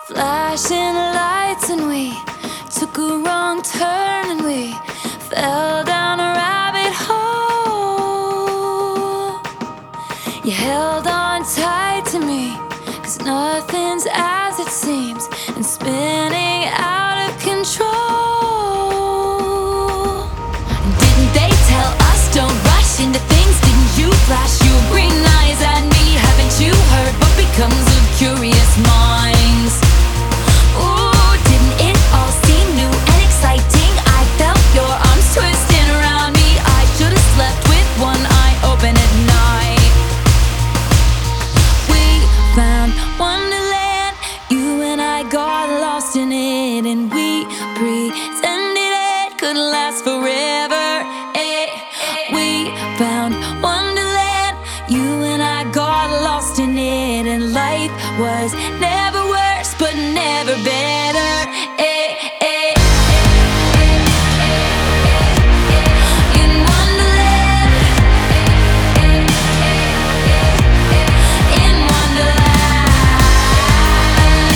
Flashing lights and we took a wrong turn and we fell down a rabbit hole. You held on tight to me, 'cause nothing's as it seems, and spinning out of control. Didn't they tell us don't rush into things? Didn't you flash your green eyes at me? Haven't you heard what becomes of curious minds? Ooh, didn't it all seem new and exciting? I felt your arms twisting around me. I should have slept with one eye open at night. We found Wonderland, you and I got lost in it, and we pretended it could last forever. We found Wonderland, you and I got lost in it, and life was never worse, but never better. In Wonderland, in Wonderland,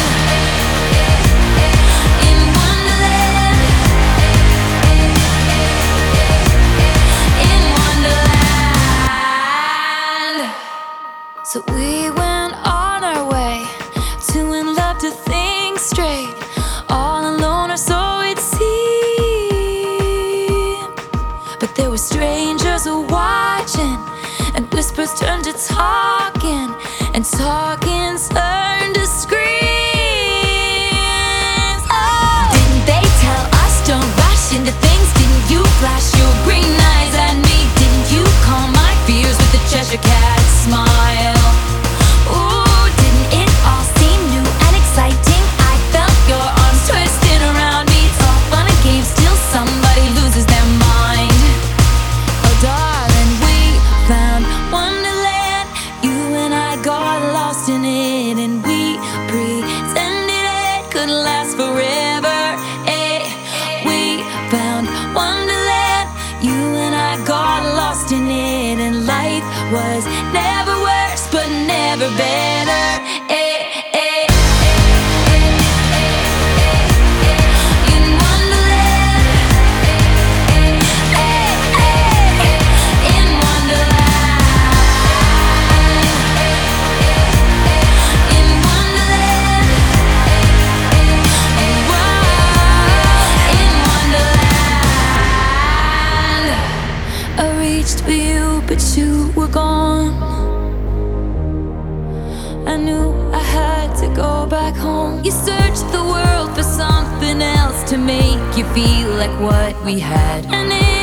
in Wonderland, in Wonderland. So we went on our way, two in love to think straight, all alone or so it seemed. But there were strangers watching, and whispers turned to talking, and talking turned to screams. Oh, didn't they tell us don't rush into things? Didn't you flash your green eyes at me? Didn't you calm my fears with a Cheshire Cat smile? Ooh, didn't it all seem new and exciting? I felt your arms twisting around me. It's all fun and games till somebody loses their mind. Oh darling, we found Wonderland, you and I got lost in it, and we pretended it could last forever. We found Wonderland, you and I got lost in it, and life was never worse, but never better. In Wonderland, in Wonderland, in Wonderland, in Wonderland. I reached for you, but you were gone. I knew I had to go back home. You searched the world for something else to make you feel like what we had, and it